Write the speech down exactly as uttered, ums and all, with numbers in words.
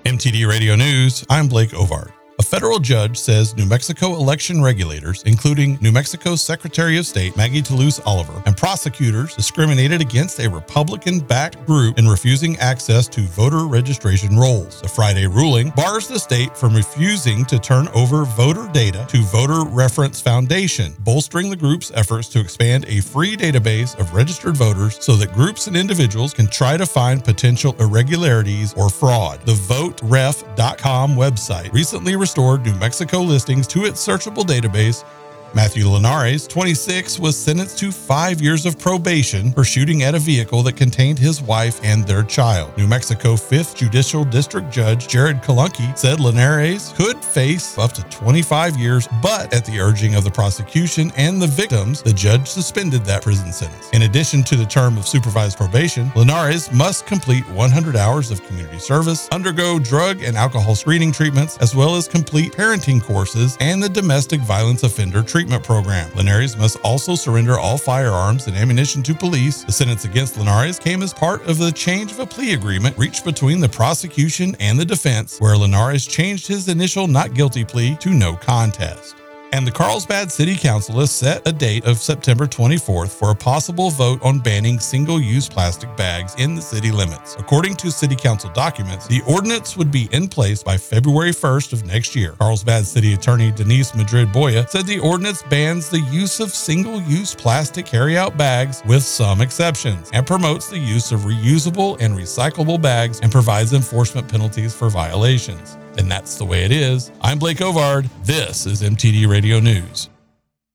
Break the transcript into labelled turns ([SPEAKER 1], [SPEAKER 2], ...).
[SPEAKER 1] M T D Radio News, I'm Blake Ovard. A federal judge says New Mexico election regulators, including New Mexico's Secretary of State Maggie Toulouse Oliver, and prosecutors discriminated against a Republican-backed group in refusing access to voter registration rolls. The Friday ruling bars the state from refusing to turn over voter data to Voter Reference Foundation, bolstering the group's efforts to expand a free database of registered voters so that groups and individuals can try to find potential irregularities or fraud. The vote ref dot com website recently restored New Mexico listings to its searchable database. Matthew Linares, twenty-six, was sentenced to five years of probation for shooting at a vehicle that contained his wife and their child. New Mexico fifth Judicial District Judge Jared Kalunke said Linares could face up to twenty-five years, but at the urging of the prosecution and the victims, the judge suspended that prison sentence. In addition to the term of supervised probation, Linares must complete one hundred hours of community service, undergo drug and alcohol screening treatments, as well as complete parenting courses and the domestic violence offender treatment treatment program. Linares must also surrender all firearms and ammunition to police. The sentence against Linares came as part of the change of a plea agreement reached between the prosecution and the defense, where Linares changed his initial not guilty plea to no contest. And the Carlsbad City Council has set a date of September twenty-fourth for a possible vote on banning single-use plastic bags in the city limits. According to City Council documents, the ordinance would be in place by February first of next year. Carlsbad City Attorney Denise Madrid-Boya said the ordinance bans the use of single-use plastic carry-out bags with some exceptions, and promotes the use of reusable and recyclable bags and provides enforcement penalties for violations. And that's the way it is. I'm Blake Ovard. This is M T D Radio News.